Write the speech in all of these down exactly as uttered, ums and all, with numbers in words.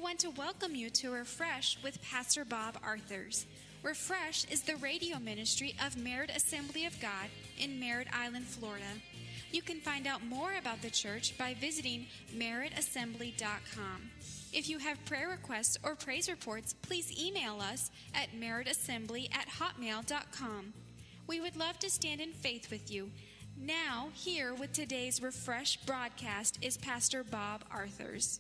want to welcome you to Refresh with Pastor Bob Arthurs. Refresh is the radio ministry of Merritt Assembly of God in Merritt Island, Florida. You can find out more about the church by visiting merritt assembly dot com. If you have prayer requests or praise reports, please email us at merritt assembly at hotmail dot com. We would love to stand in faith with you. Now, here with today's Refresh broadcast is Pastor Bob Arthurs.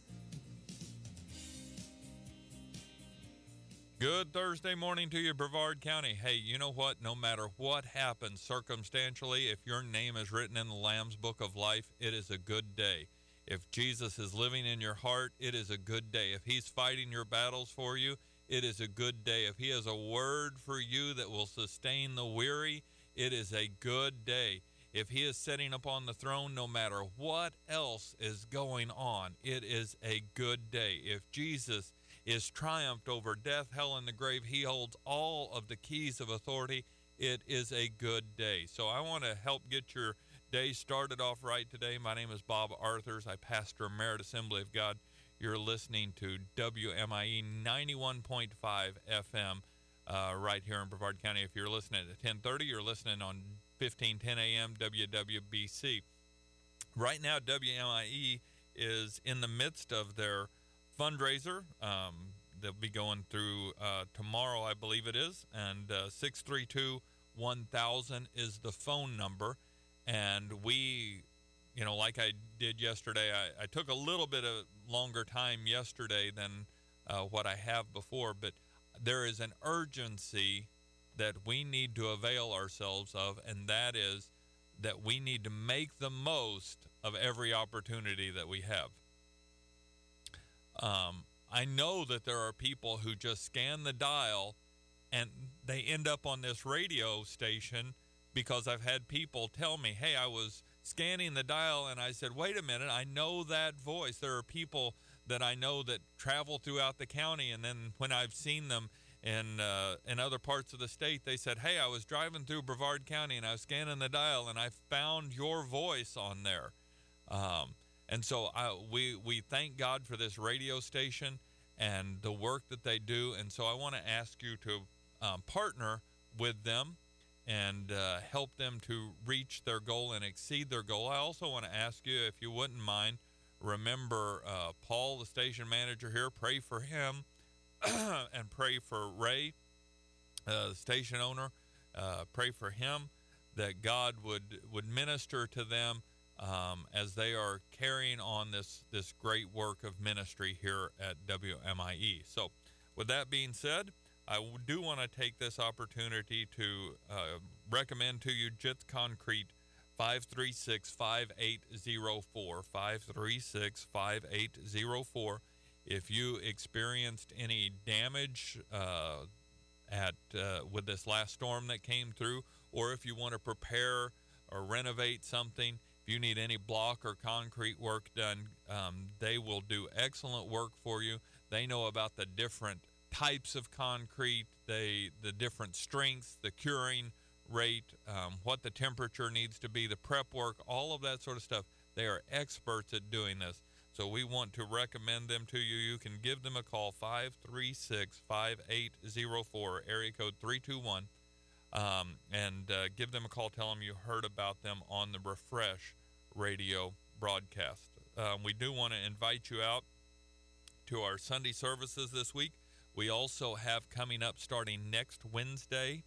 Good Thursday morning to you, Brevard County. Hey, you know what? No matter what happens circumstantially, if your name is written in the Lamb's Book of Life, it is a good day. If Jesus is living in your heart, it is a good day. If he's fighting your battles for you, it is a good day. If he has a word for you that will sustain the weary, it is a good day. If he is sitting upon the throne, no matter what else is going on, it is a good day. If Jesus is triumphed over death, hell, and the grave, he holds all of the keys of authority, it is a good day. So I want to help get your day started off right today. My name is Bob Arthurs. I pastor Merritt Assembly of God. You're listening to W M I E ninety-one point five F M uh, right here in Brevard County. If you're listening at ten thirty, you're listening on fifteen ten A M W W B C. Right now, W M I E is in the midst of their fundraiser. Um, they'll be going through uh, tomorrow, I believe it is, and uh, six three two, one thousand is the phone number. And we, you know, like I did yesterday, I, I took a little bit of longer time yesterday than uh, what I have before, but there is an urgency that we need to avail ourselves of, and that is that we need to make the most of every opportunity that we have. Um, I know that there are people who just scan the dial and they end up on this radio station because I've had people tell me, hey, I was scanning the dial and I said, wait a minute, I know that voice. There are people that I know that travel throughout the county, and then when I've seen them in uh, in other parts of the state, they said, hey, I was driving through Brevard County and I was scanning the dial and I found your voice on there. Um, and so I, we, we thank God for this radio station and the work that they do. And so I want to ask you to um, partner with them and uh, help them to reach their goal and exceed their goal. I also want to ask you, if you wouldn't mind, remember uh, Paul, the station manager here. Pray for him and pray for Ray, uh, the station owner. Uh, pray for him that God would, would minister to them um, as they are carrying on this, this great work of ministry here at W M I E. So with that being said, I do want to take this opportunity to uh, recommend to you Jits Concrete, five three six, five eight zero four, five three six, five eight zero four. If you experienced any damage uh, at uh, with this last storm that came through, or if you want to prepare or renovate something, if you need any block or concrete work done, um, they will do excellent work for you. They know about the different types of concrete, they the different strengths, the curing rate, um, what the temperature needs to be, the prep work, all of that sort of stuff. They are experts at doing this. So we want to recommend them to you. You can give them a call, five three six, five eight zero four, area code three two one, um, and uh, give them a call. Tell them you heard about them on the Refresh radio broadcast. Um, we do want to invite you out to our Sunday services this week. We also have coming up starting next Wednesday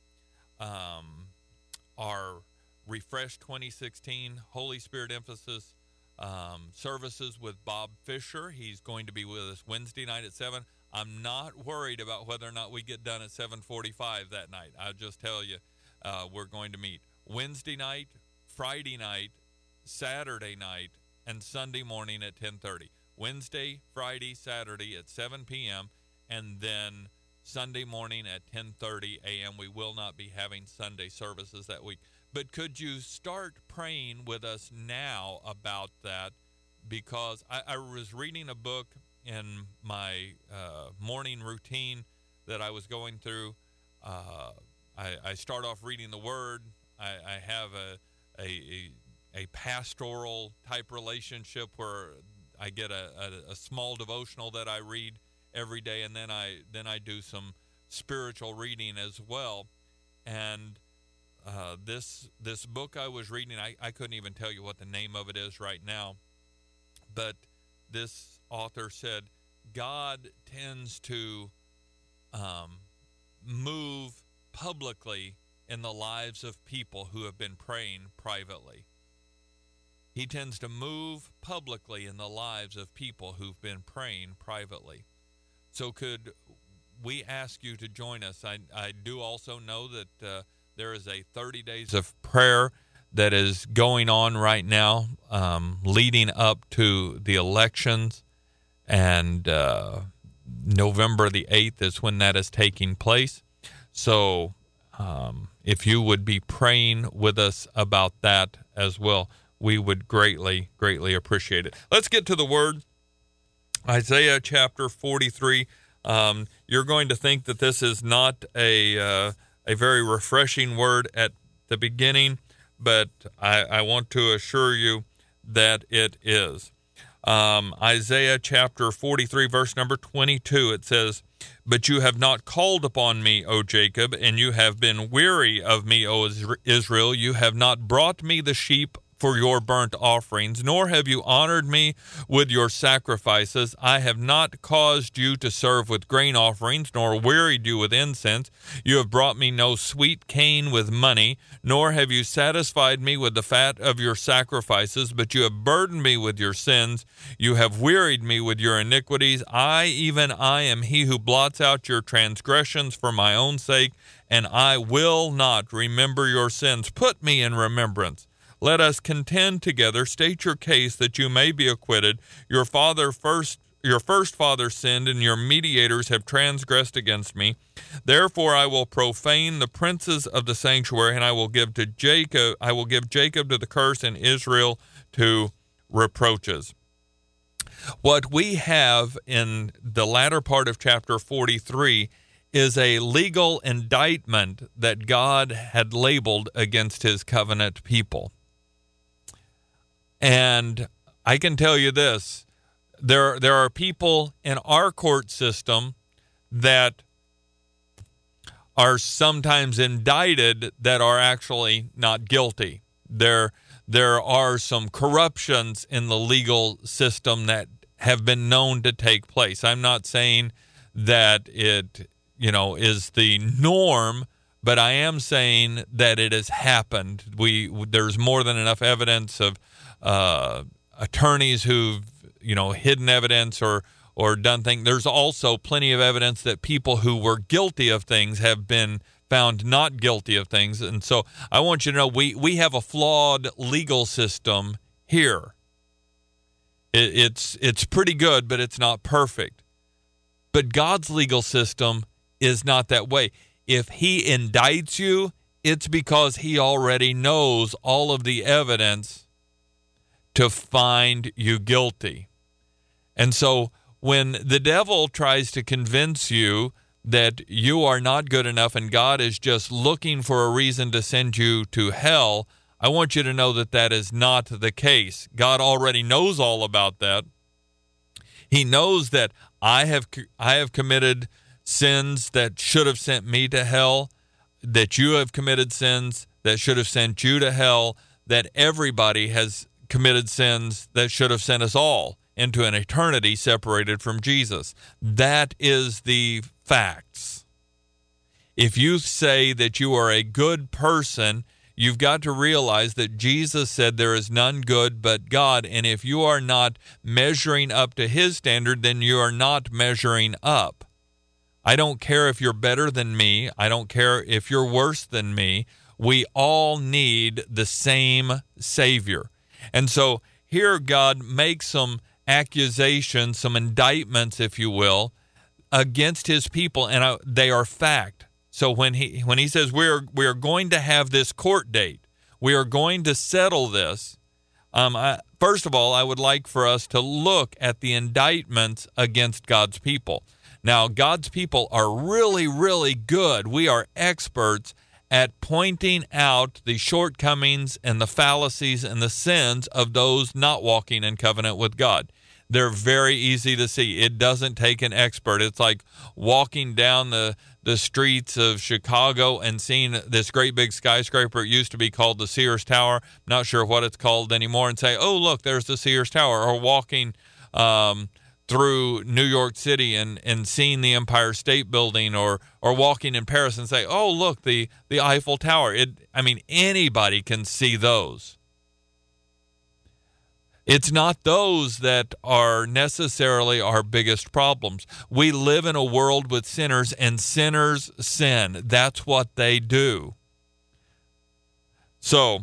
um, our Refresh twenty sixteen Holy Spirit Emphasis um, services with Bob Fisher. He's going to be with us Wednesday night at seven. I'm not worried about whether or not we get done at seven forty-five that night. I'll just tell you, uh, we're going to meet Wednesday night, Friday night, Saturday night, and Sunday morning at ten thirty. Wednesday, Friday, Saturday at seven p.m., and then Sunday morning at ten thirty a.m. We will not be having Sunday services that week. But could you start praying with us now about that? Because I, I was reading a book in my uh, morning routine that I was going through. Uh, I, I start off reading the Word. I, I have a, a, a pastoral type relationship where I get a, a, a small devotional that I read every day, and then I then I do some spiritual reading as well. And uh, this this book I was reading, I, I couldn't even tell you what the name of it is right now, but this author said God tends to um, move publicly in the lives of people who have been praying privately. He tends to move publicly in the lives of people who've been praying privately. So could we ask you to join us? I, I do also know that uh, there is a thirty days of prayer that is going on right now, um, leading up to the elections, and uh, November the eighth is when that is taking place. So um, if you would be praying with us about that as well, we would greatly, greatly appreciate it. Let's get to the Word. Isaiah chapter forty-three. Um, you're going to think that this is not a uh, a very refreshing word at the beginning, but I, I want to assure you that it is. Um, Isaiah chapter forty-three, verse number twenty-two, it says, "But you have not called upon me, O Jacob, and you have been weary of me, O Israel. You have not brought me the sheep for your burnt offerings, nor have you honored me with your sacrifices. I have not caused you to serve with grain offerings, nor wearied you with incense. You have brought me no sweet cane with money, nor have you satisfied me with the fat of your sacrifices, but you have burdened me with your sins. You have wearied me with your iniquities. I, even I, am he who blots out your transgressions for my own sake, and I will not remember your sins. Put me in remembrance. Let us contend together. State your case that you may be acquitted. Your father first, your first father sinned, and your mediators have transgressed against me. Therefore, I will profane the princes of the sanctuary, and I will give to Jacob. I will give Jacob to the curse, and Israel to reproaches." What we have in the latter part of chapter forty-three is a legal indictment that God had labeled against his covenant people. And I can tell you this, there, there are people in our court system that are sometimes indicted that are actually not guilty. There, there are some corruptions in the legal system that have been known to take place. I'm not saying that it, you know, is the norm, but I am saying that it has happened. We there's more than enough evidence of uh, attorneys who've, you know, hidden evidence or or done things. There's also plenty of evidence that people who were guilty of things have been found not guilty of things. And so I want you to know we, we have a flawed legal system here. It, it's it's pretty good, but it's not perfect. But God's legal system is not that way. If he indicts you, it's because he already knows all of the evidence to find you guilty. And so when the devil tries to convince you that you are not good enough and God is just looking for a reason to send you to hell, I want you to know that that is not the case. God already knows all about that. He knows that I have I have committed sins that should have sent me to hell, that you have committed sins that should have sent you to hell, that everybody has committed sins that should have sent us all into an eternity separated from Jesus. That is the facts. If you say that you are a good person, you've got to realize that Jesus said there is none good but God, and if you are not measuring up to his standard, then you are not measuring up. I don't care if you're better than me. I don't care if you're worse than me. We all need the same Savior. And so here God makes some accusations, some indictments, if you will, against his people, and uh, they are fact. So when he when he says we're we are going to have this court date, we are going to settle this. Um, I, first of all, I would like for us to look at the indictments against God's people. Now, God's people are really, really good. We are experts at pointing out the shortcomings and the fallacies and the sins of those not walking in covenant with God. They're very easy to see. It doesn't take an expert. It's like walking down the, the streets of Chicago and seeing this great big skyscraper. It used to be called the Sears Tower. Not sure what it's called anymore. And say, oh, look, there's the Sears Tower. Or walking um, through New York City and, and seeing the Empire State Building, or or walking in Paris and say, oh, look, the, the Eiffel Tower. It, I mean, anybody can see those. It's not those that are necessarily our biggest problems. We live in a world with sinners, and sinners sin. That's what they do. So,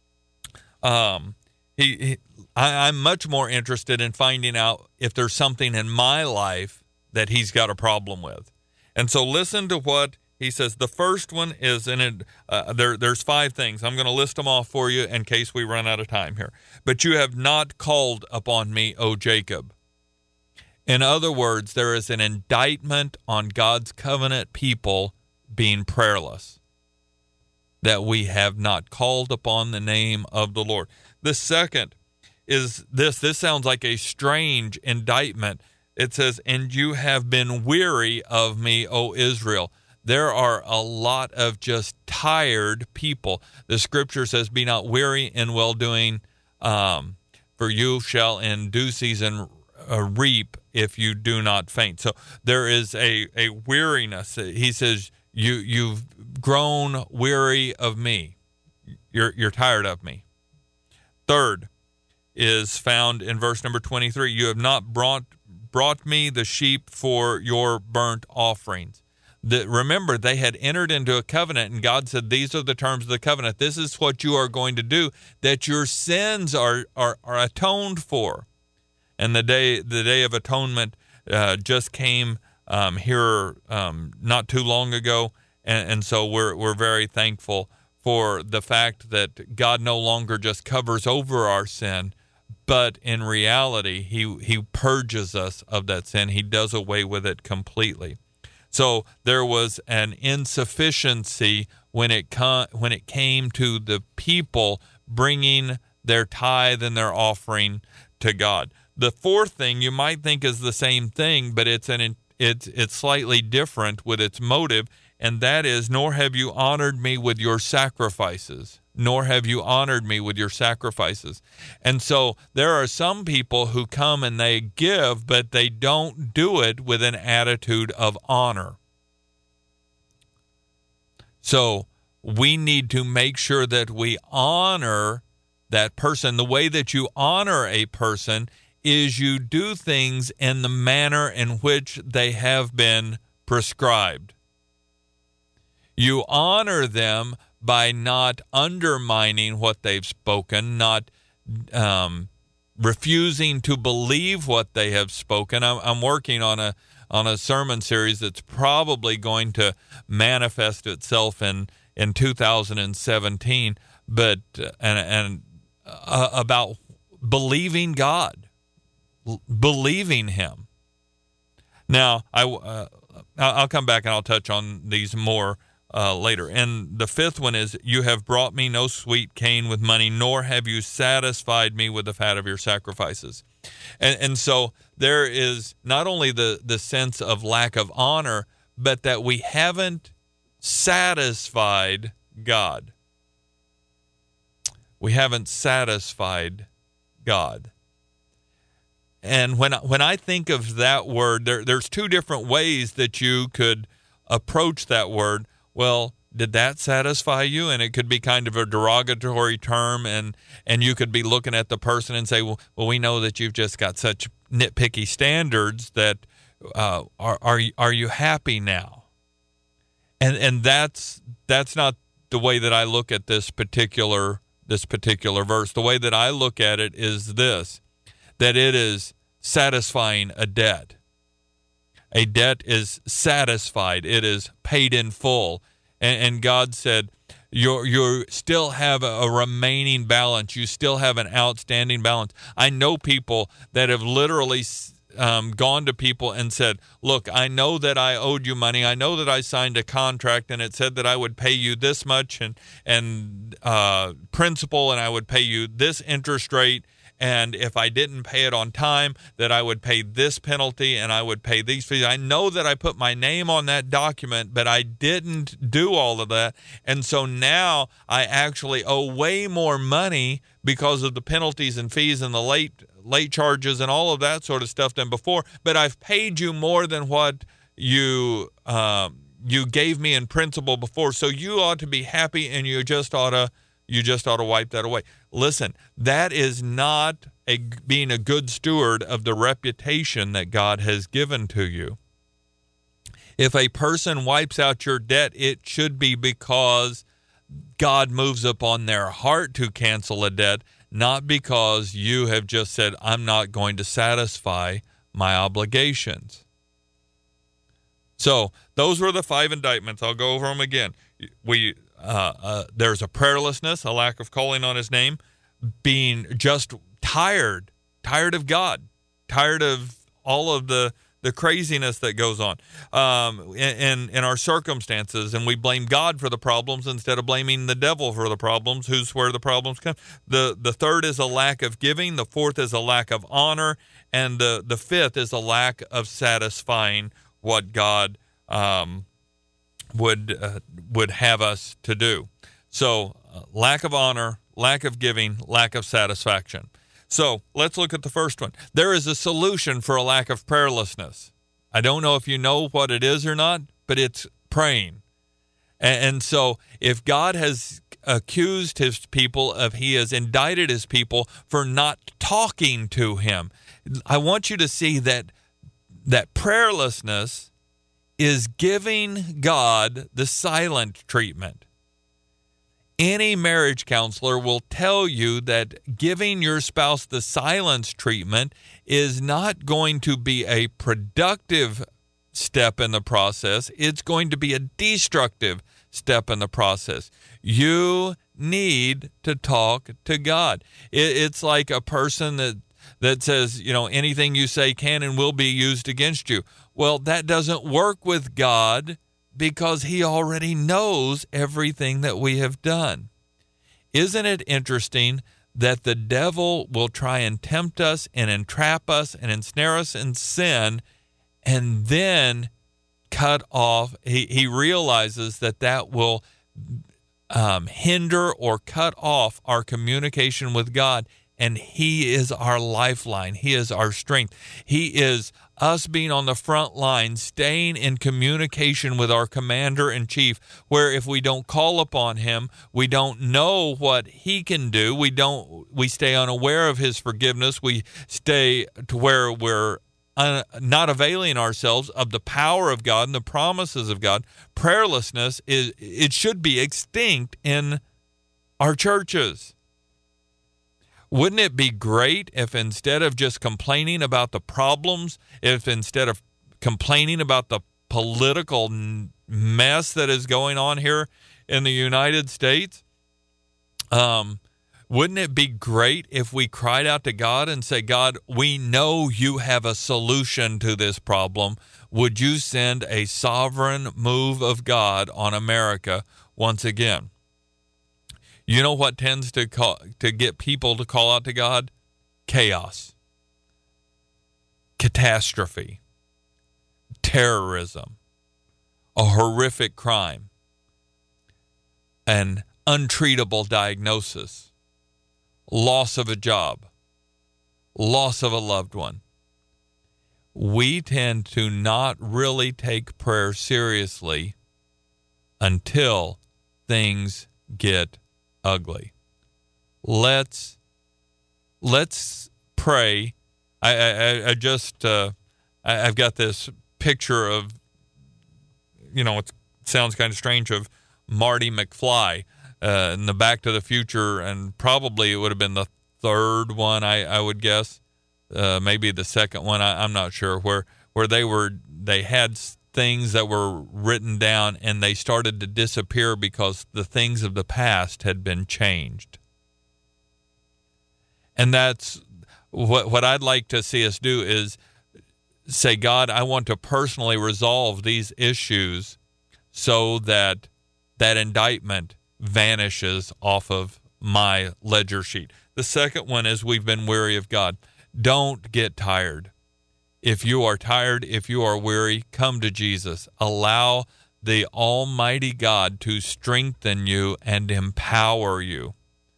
um, he, he I, I'm much more interested in finding out if there's something in my life that he's got a problem with. And so listen to what he says. The first one is, in it, uh, there, there's five things. I'm going to list them off for you in case we run out of time here. But you have not called upon me, O Jacob. In other words, there is an indictment on God's covenant people being prayerless, that we have not called upon the name of the Lord. The second is this. This sounds like a strange indictment. It says, and you have been weary of me, O Israel. There are a lot of just tired people. The scripture says, be not weary in well-doing, um, for you shall in due season uh, reap if you do not faint. So there is a, a weariness. He says, you, you've grown weary of me. You're, you're tired of me. Third is found in verse number twenty-three. You have not brought, brought me the sheep for your burnt offerings. The, remember, they had entered into a covenant, and God said, these are the terms of the covenant. This is what you are going to do, that your sins are, are, are atoned for. And the day the day of atonement uh, just came um, here um, not too long ago, and, and so we're we're very thankful for the fact that God no longer just covers over our sin, but in reality, he he purges us of that sin. He does away with it completely. So there was an insufficiency when it com- when it came to the people bringing their tithe and their offering to God. The fourth thing you might think is the same thing, but it's an it's it's slightly different with its motive, and that is, nor have you honored me with your sacrifices. Nor have you honored me with your sacrifices. And so there are some people who come and they give, but they don't do it with an attitude of honor. So we need to make sure that we honor that person. The way that you honor a person is you do things in the manner in which they have been prescribed. You honor them by not undermining what they've spoken, not um, refusing to believe what they have spoken. I'm, I'm working on a on a sermon series that's probably going to manifest itself in in two thousand seventeen, but and and uh, about believing God, believing Him. Now, I uh, I'll come back and I'll touch on these more Uh, later. And the fifth one is, you have brought me no sweet cane with money, nor have you satisfied me with the fat of your sacrifices. And and so there is not only the, the sense of lack of honor, but that we haven't satisfied God. We haven't satisfied God. And when, when I think of that word, there, there's two different ways that you could approach that word. Well, did that satisfy you? And it could be kind of a derogatory term, and, and you could be looking at the person and say, well, well we know that you've just got such nitpicky standards that uh, are are you, are you happy now? And and that's that's not the way that I look at this particular this particular verse. The way that I look at it is this, that it is satisfying a debt. A debt is satisfied. It is paid in full. And, and God said, you you still have a, a remaining balance. You still have an outstanding balance. I know people that have literally um, gone to people and said, look, I know that I owed you money. I know that I signed a contract and it said that I would pay you this much and, and uh, principal, and I would pay you this interest rate. and if I didn't pay it on time, that I would pay this penalty and I would pay these fees. I know that I put my name on that document, but I didn't do all of that. And so now I actually owe way more money because of the penalties and fees and the late late charges and all of that sort of stuff than before. But I've paid you more than what you um, you gave me in principle before. So you ought to be happy, and you just ought to you just ought to wipe that away. Listen, that is not a, being a good steward of the reputation that God has given to you. If a person wipes out your debt, it should be because God moves upon their heart to cancel a debt, not because you have just said, I'm not going to satisfy my obligations. So those were the five indictments. I'll go over them again. We uh, uh, there's a prayerlessness, a lack of calling on his name, being just tired, tired of God, tired of all of the the craziness that goes on um, in, in our circumstances, and we blame God for the problems instead of blaming the devil for the problems, who's where the problems come. The the third is a lack of giving. The fourth is a lack of honor. And the, the fifth is a lack of satisfying what God um, would uh, would have us to do. So uh, lack of honor, lack of giving, lack of satisfaction. So let's look at the first one. There is a solution for a lack of prayerlessness. I don't know if you know what it is or not, but it's praying. And, and so if God has accused his people of, he has indicted his people for not talking to him, I want you to see that that prayerlessness is giving God the silent treatment. Any marriage counselor will tell you that giving your spouse the silence treatment is not going to be a productive step in the process. It's going to be a destructive step in the process. You need to talk to God. It's like a person that, that says, you know, anything you say can and will be used against you. Well, that doesn't work with God, because he already knows everything that we have done. Isn't it interesting that the devil will try and tempt us and entrap us and ensnare us in sin, and then cut off, he, he realizes that that will um, hinder or cut off our communication with God, and he is our lifeline. He is our strength. He is us being on the front line, staying in communication with our commander-in-chief, where if we don't call upon him, we don't know what he can do. We don't. We stay unaware of his forgiveness. We stay to where we're un, not availing ourselves of the power of God and the promises of God. Prayerlessness is it should be extinct in our churches. Wouldn't it be great if instead of just complaining about the problems, if instead of complaining about the political mess that is going on here in the United States, um, wouldn't it be great if we cried out to God and say, God, we know you have a solution to this problem. Would you send a sovereign move of God on America once again? You know what tends to call, to get people to call out to God? Chaos, catastrophe, terrorism, a horrific crime, an untreatable diagnosis, loss of a job, loss of a loved one. We tend to not really take prayer seriously until things get ugly. Let's let's pray. I I, I just uh, I, I've got this picture of, you know, it sounds kind of strange, of Marty McFly uh, in the Back to the Future, and probably it would have been the third one, I, I would guess, uh, maybe the second one. I, I'm not sure, where where they were they had things that were written down and they started to disappear because the things of the past had been changed. And that's what what I'd like to see us do, is say, God, I want to personally resolve these issues so that that indictment vanishes off of my ledger sheet. The second one is we've been weary of God. Don't get tired. If you are tired, if you are weary, come to Jesus. Allow the Almighty God to strengthen you and empower you.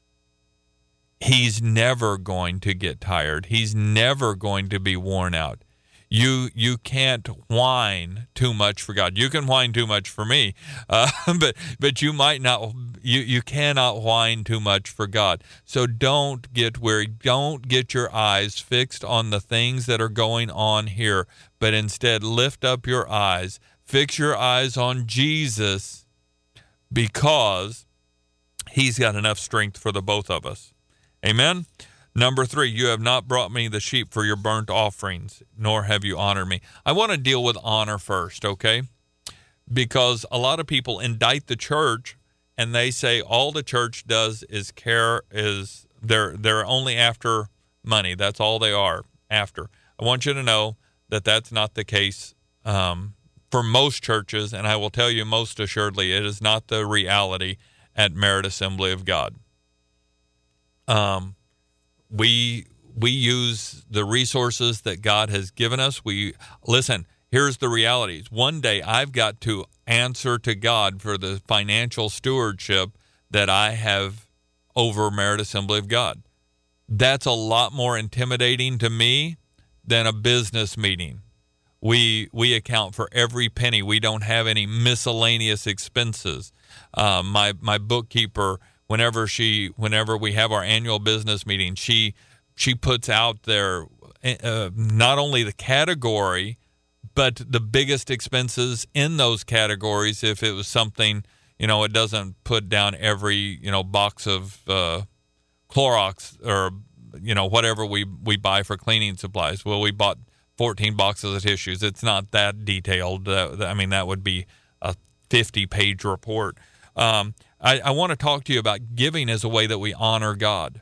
He's never going to get tired. He's never going to be worn out. You you can't whine too much for God. You can whine too much for me, uh, but but you might not. You you cannot whine too much for God. So don't get weary. Don't get your eyes fixed on the things that are going on here, but instead lift up your eyes. Fix your eyes on Jesus, because He's got enough strength for the both of us. Amen. Number three, you have not brought me the sheep for your burnt offerings, nor have you honored me. I want to deal with honor first, okay? Because a lot of people indict the church, and they say all the church does is care, is they're they're only after money. That's all they are after. I want you to know that that's not the case um, for most churches, and I will tell you most assuredly it is not the reality at Merit Assembly of God. Um. We we use the resources that God has given us. We listen, here's the realities. One day I've got to answer to God for the financial stewardship that I have over Merit Assembly of God. That's a lot more intimidating to me than a business meeting. We we account for every penny. We don't have any miscellaneous expenses. Uh, my my bookkeeper, Whenever she, whenever we have our annual business meeting, she she puts out there uh, not only the category, but the biggest expenses in those categories. If it was something, you know, it doesn't put down every, you know, box of uh, Clorox or, you know, whatever we, we buy for cleaning supplies. Well, we bought fourteen boxes of tissues. It's not that detailed. Uh, I mean, that would be a fifty-page report. Um, I, I want to talk to you about giving as a way that we honor God.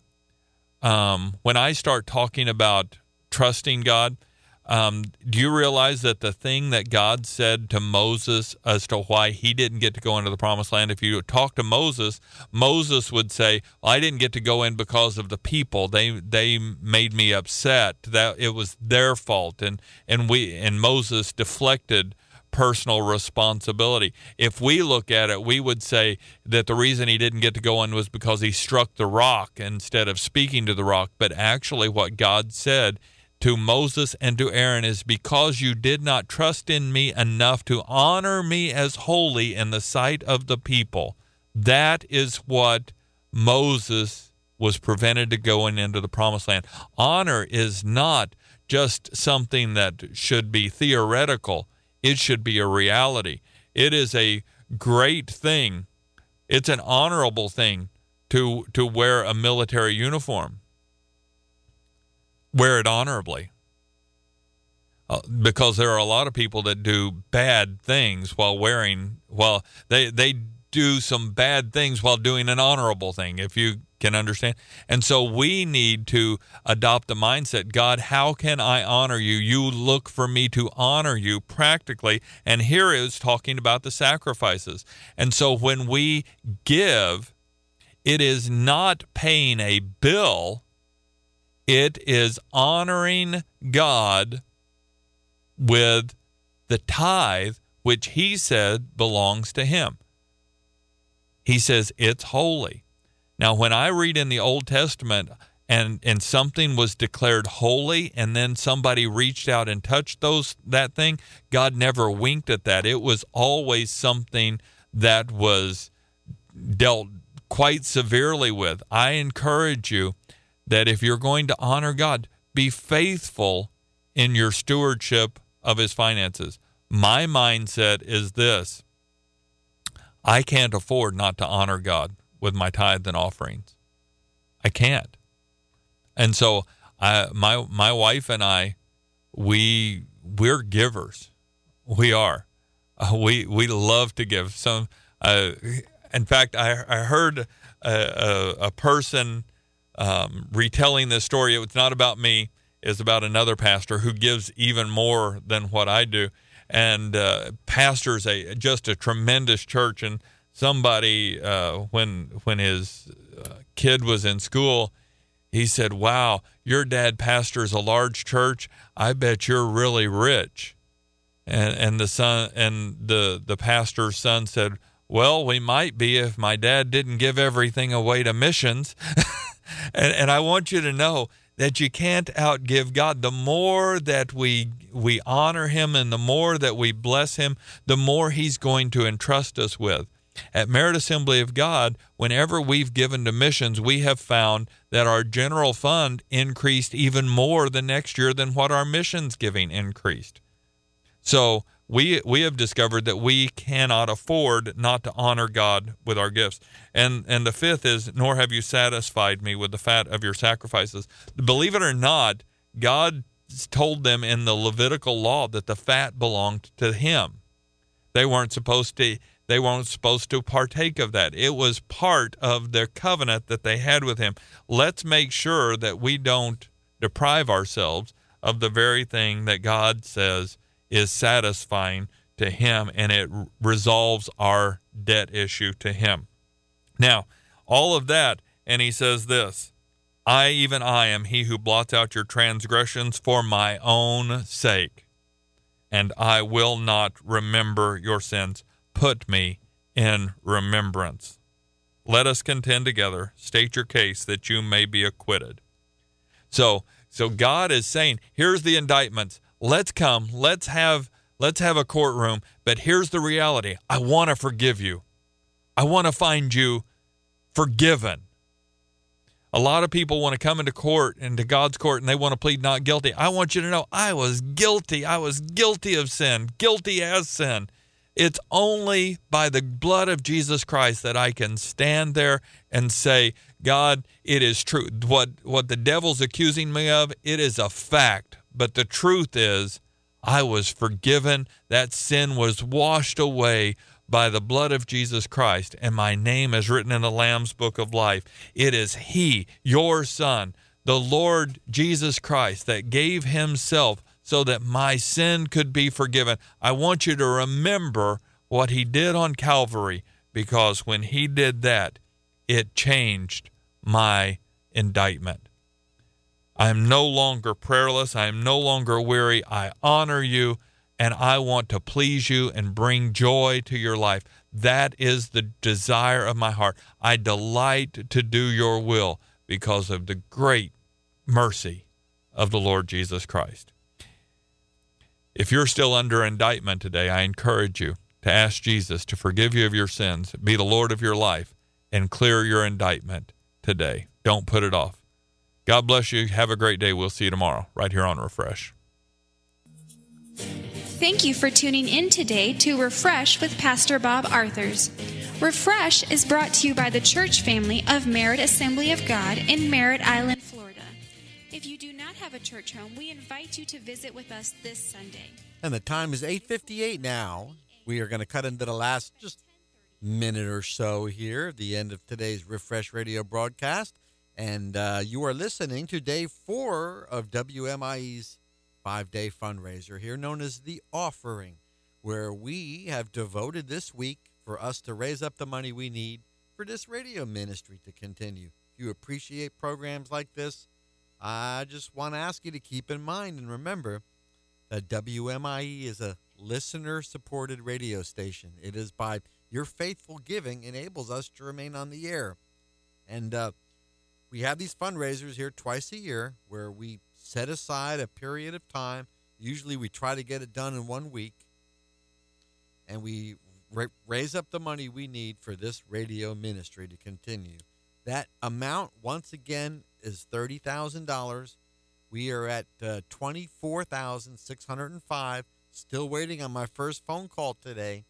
Um, when I start talking about trusting God, um, do you realize that the thing that God said to Moses as to why he didn't get to go into the promised land, if you talk to Moses, Moses would say, well, I didn't get to go in because of the people. They they made me upset. That it was their fault. And, and we and Moses deflected personal responsibility. If we look at it, we would say that the reason he didn't get to go in was because he struck the rock instead of speaking to the rock. But actually what God said to Moses and to Aaron is, because you did not trust in me enough to honor me as holy in the sight of the people. That is what Moses was prevented to going into the promised land. Honor is not just something that should be theoretical. It should be a reality. It is a great thing. It's an honorable thing to to wear a military uniform. Wear it honorably. Uh, because there are a lot of people that do bad things while wearing, while they, they do some bad things while doing an honorable thing, if you can understand. And so we need to adopt the mindset, God, how can I honor you? You look for me to honor you practically. And here is talking about the sacrifices. And so when we give, it is not paying a bill. It is honoring God with the tithe, which he said belongs to him. He says it's holy. Now, when I read in the Old Testament and, and something was declared holy and then somebody reached out and touched those that thing, God never winked at that. It was always something that was dealt quite severely with. I encourage you that if you're going to honor God, be faithful in your stewardship of his finances. My mindset is this: I can't afford not to honor God with my tithe and offerings. I can't. And so I, my my wife and I, we we're givers. We are. Uh, we we love to give. Some. Uh, in fact, I I heard a, a, a person um, retelling this story. It was not about me. It's about another pastor who gives even more than what I do, and uh, pastors a just a tremendous church. And somebody, uh, when when his uh, kid was in school, He said, wow, your dad pastors a large church. I bet you're really rich. And and the son and the, the pastor's son said, well, we might be if my dad didn't give everything away to missions. and, and I want you to know that you can't outgive God. The more that we we honor him and the more that we bless him, the more he's going to entrust us with. At Merit Assembly of God, whenever we've given to missions, we have found that our general fund increased even more the next year than what our missions giving increased. So we we have discovered that we cannot afford not to honor God with our gifts. And and the fifth is, nor have you satisfied me with the fat of your sacrifices. Believe it or not, God told them in the Levitical law that the fat belonged to him. They weren't supposed to they weren't supposed to partake of that. It was part of their covenant that they had with him. Let's make sure that we don't deprive ourselves of the very thing that God says is satisfying to him, and it r- resolves our debt issue to him. Now, all of that, and he says this, I, even I, am he who blots out your transgressions for my own sake, and I will not remember your sins. Put me in remembrance. Let us contend together. State your case that you may be acquitted. So, so God is saying, here's the indictments. Let's come. Let's have let's have a courtroom. But here's the reality. I want to forgive you. I want to find you forgiven. A lot of people want to come into court, into God's court, and they want to plead not guilty. I want you to know I was guilty. I was guilty of sin, guilty as sin. It's only by the blood of Jesus Christ that I can stand there and say, God, it is true. What, what the devil's accusing me of, it is a fact. But the truth is, I was forgiven. That sin was washed away by the blood of Jesus Christ, and my name is written in the Lamb's Book of Life. It is he, your Son, the Lord Jesus Christ, that gave himself so that my sin could be forgiven. I want you to remember what he did on Calvary, because when he did that, it changed my indictment. I am no longer prayerless. I am no longer weary. I honor you, and I want to please you and bring joy to your life. That is the desire of my heart. I delight to do your will because of the great mercy of the Lord Jesus Christ. If you're still under indictment today, I encourage you to ask Jesus to forgive you of your sins, be the Lord of your life, and clear your indictment today. Don't put it off. God bless you. Have a great day. We'll see you tomorrow right here on Refresh. Thank you for tuning in today to Refresh with Pastor Bob Arthurs. Refresh is brought to you by the church family of Merit Assembly of God in Merritt Island, Florida. If you do not have a church home, we invite you to visit with us this Sunday. And the time is eight fifty-eight now. We are going to cut into the last just minute or so here, the end of today's Refresh Radio broadcast. And uh, you are listening to day four of W M I E's five-day fundraiser here, known as The Offering, where we have devoted this week for us to raise up the money we need for this radio ministry to continue. If you appreciate programs like this, I just want to ask you to keep in mind and remember that W M I E is a listener-supported radio station. It is by your faithful giving enables us to remain on the air. And uh, we have these fundraisers here twice a year where we set aside a period of time. Usually we try to get it done in one week. And we ra- raise up the money we need for this radio ministry to continue. That amount, once again, is thirty thousand dollars. We are at uh, twenty-four thousand six hundred five dollars. Still waiting on my first phone call today.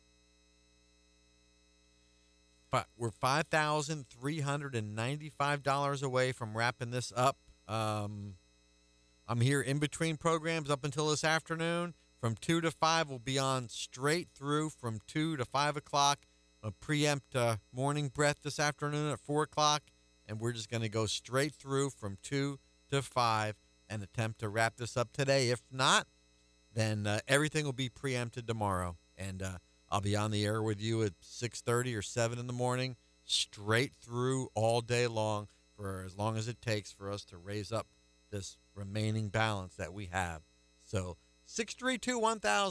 But we're five thousand three hundred ninety-five dollars away from wrapping this up. Um, I'm here in between programs up until this afternoon. From two to five, we'll be on straight through from two to five o'clock. A preempt uh, morning breath this afternoon at four o'clock. And we're just going to go straight through from two to five and attempt to wrap this up today. If not, then uh, everything will be preempted tomorrow. And uh, I'll be on the air with you at six thirty or seven in the morning, straight through all day long for for as long as it takes for us to raise up this remaining balance that we have. So six three two one thousand.